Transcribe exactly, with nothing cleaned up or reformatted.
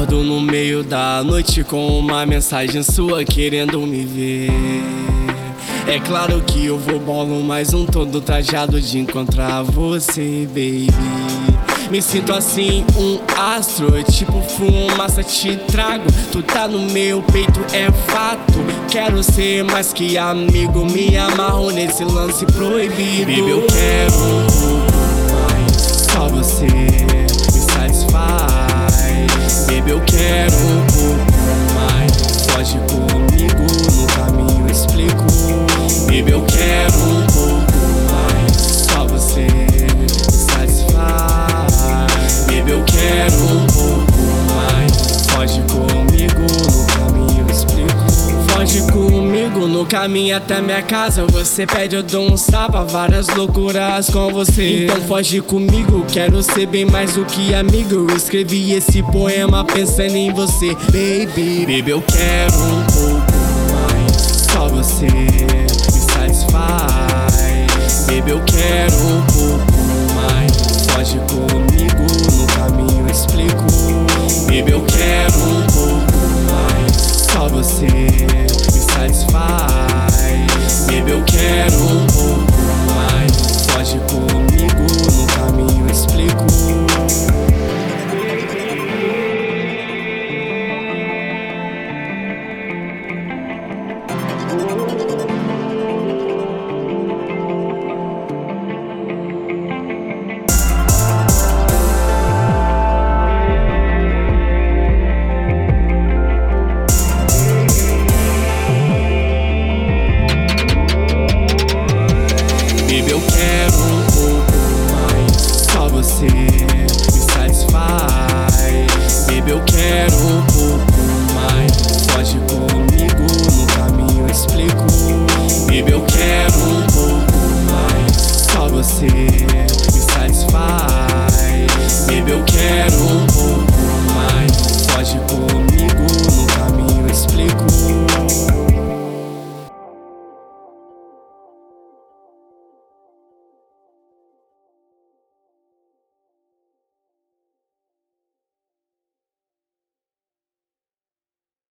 Acordo no meio da noite com uma mensagem sua querendo me ver. É claro que eu vou bolo mais um todo trajado de encontrar você, baby. Me sinto assim, um astro, tipo fumaça te trago. Tu tá no meu peito, é fato. Quero ser mais que amigo, me amarro nesse lance proibido. Baby, eu quero um pouco mais, só você me satisfaz. Baby, eu quero um pouco mais, foge comigo, no caminho explico. Baby, eu quero um pouco mais, só você me satisfaz. Baby, eu quero um pouco mais, foge comigo, no caminho explico. Foge comigo no caminho até minha casa. Você pede, eu dou um tapa, várias loucuras com você. Então foge comigo, quero ser bem mais do que amigo. Eu escrevi esse poema pensando em você, baby. Baby, eu quero um pouco mais, só você me satisfaz. Baby, eu quero um pouco mais, foge comigo, no caminho explico. Baby, eu quero um pouco mais, só você me satisfaz. Baby, eu quero um pouco mais, foge comigo, no caminho explico. Baby, eu quero um pouco mais, só você me satisfaz. Baby, eu quero um pouco mais, foge comigo, no caminho explico. Baby, eu quero um pouco mais, só você